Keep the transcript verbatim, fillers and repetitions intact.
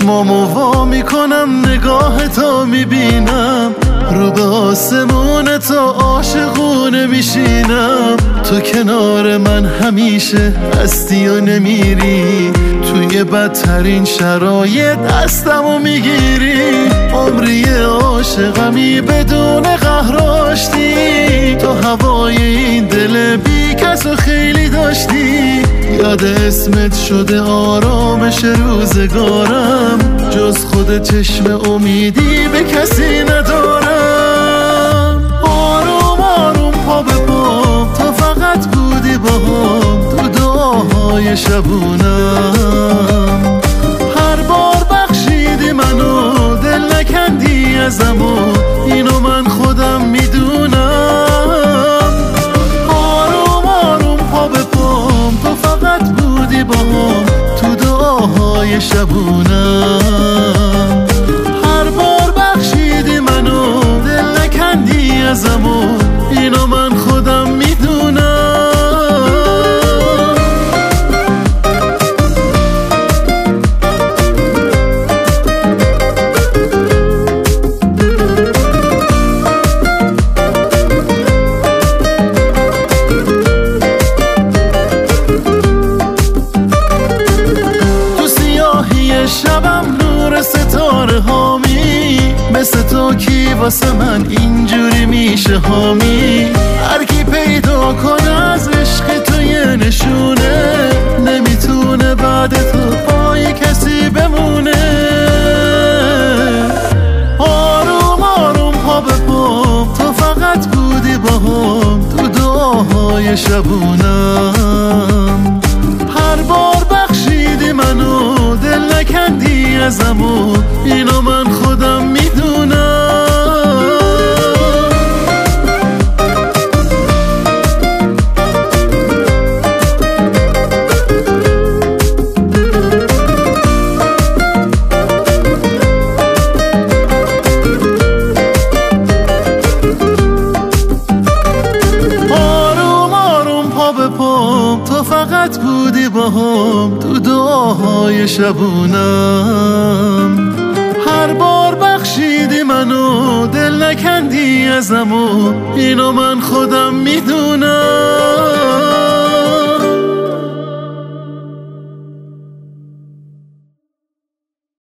چشمامو وا میکنم نگاه تو میبینم، رو به آسمون تو عاشقونه میشینم. تو کنار من همیشه هستی و نمیری، توی بدترین شرایط دستمو میگیری. عمری عاشقمی بدون قهر آشتی، تو هوای این دل بی کس و خیلی داشتی. یاد اسمت شده آرامش روزگارم، جز خود چشم امیدی به کسی ندارم. آروم آروم پا به پام تو فقط بودی باهام، تو دعاهای شبونم. هر بار بخشیدی منو، دل نکندی ازم و اینو من خودم میدونم. آروم آروم پا به پام تو فقط بودی باهام، تو دعاهای شبونم. هر بار بخشیدی منو، دل نکندی ازم و اینو من خودم میدونم. شبم نور ستاره هامی، مثل تو کی واسه من اینجوری میشه حامی. هر کی پیدا کنه از عشق تو یه نشونه، نمیتونه بعد تو پای کسی بمونه. آروم آروم پا به پام تو فقط بودی باهام، تو دعاهای شبونم. هر بار بخشیدی منو، دل نکندی ازم و اینو من خودم میدونم. آروم آروم پا به پام تو فقط بودی باهام، تو دعاهای شبونم. هر بار بخشیدی منو، دل نکندی ازم و اینو من خودم میدونم.